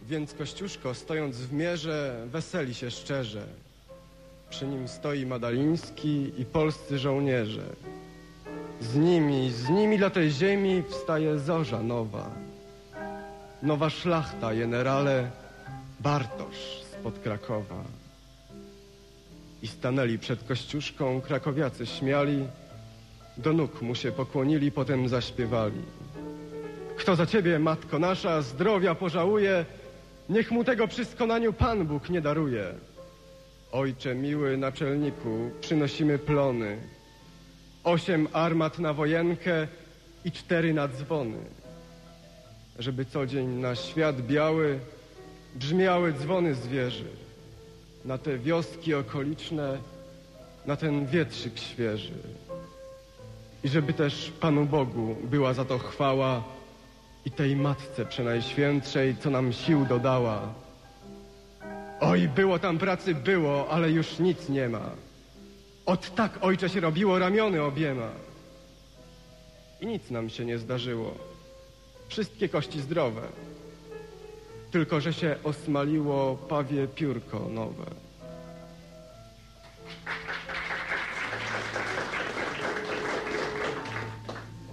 Więc Kościuszko, stojąc w mierze, weseli się szczerze. Przy nim stoi Madaliński i polscy żołnierze. Z nimi dla tej ziemi wstaje zorza nowa. Nowa szlachta, generale Bartosz spod Krakowa. I stanęli przed Kościuszką krakowiacy śmiali, do nóg mu się pokłonili, potem zaśpiewali. Kto za ciebie, matko nasza, zdrowia pożałuje, niech mu tego przy skonaniu Pan Bóg nie daruje. Ojcze miły naczelniku, przynosimy plony, 8 armat na wojenkę i 4 na dzwony, żeby co dzień na świat biały brzmiały dzwony z wieży, na te wioski okoliczne, na ten wietrzyk świeży. I żeby też Panu Bogu była za to chwała i tej Matce Przenajświętszej, co nam sił dodała. Oj, było tam pracy, było, ale już nic nie ma. Ot tak, ojcze, się robiło ramiony obiema. I nic nam się nie zdarzyło. Wszystkie kości zdrowe. Tylko że się osmaliło pawie piórko nowe.